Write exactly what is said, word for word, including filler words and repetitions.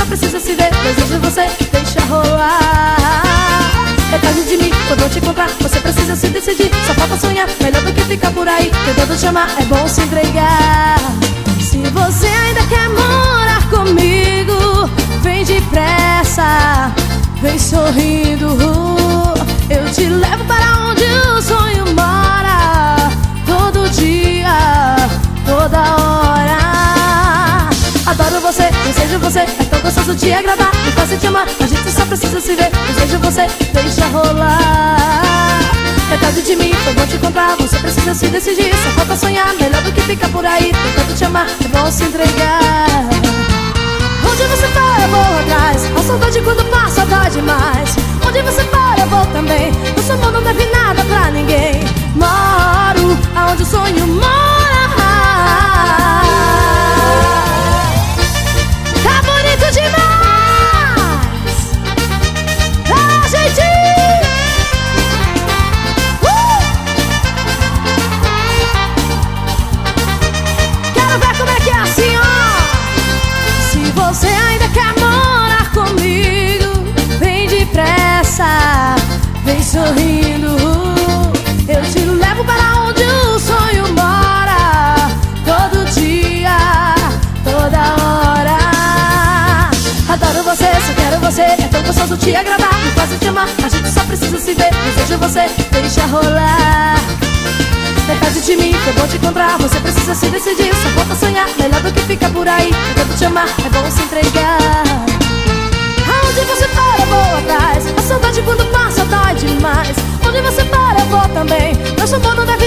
precisa se ver. Desejo você, deixa rolar. É tarde de mim, eu vou te encontrar. Você precisa se decidir, só falta sonhar. Melhor do que ficar por aí tentando chamar, é bom se entregar. Se você ainda quer morar comigo, vem depressa, vem sorrindo. Eu te levo para onde o sonho mora, todo dia, toda hora. Adoro você, desejo você, é tão gostoso te agradar, me faz te amar, a gente só precisa se ver. Desejo você, deixa rolar. É tarde de mim, eu vou te encontrar, você precisa se decidir, só falta sonhar. Melhor do que ficar por aí tentando te amar, é bom se entregar. Onde você for eu vou atrás, a saudade quando passa dói demais. Onde você for eu vou também, nosso amor não deve nada pra ninguém. Moro aonde o sonho mora. Tá bonito demais. Ah, gente! Uh! Quero ver como é que é assim, ó. Se você ainda quer morar comigo, vem depressa, vem sorrindo. Eu te levo para onde o sonho mora, todo dia, toda hora. Adoro você, só quero você, é tão gostoso te agradar, me faz te amar, a gente só precisa se ver. Desejo você, deixa rolar. É tarde de mim, eu vou te encontrar, você precisa se decidir, só falta sonhar. Melhor do que ficar por aí tentando te amar, é bom se entregar. Aonde você for eu vou atrás, a saudade quando passa dói demais. Onde você for eu vou também, nosso amor não deve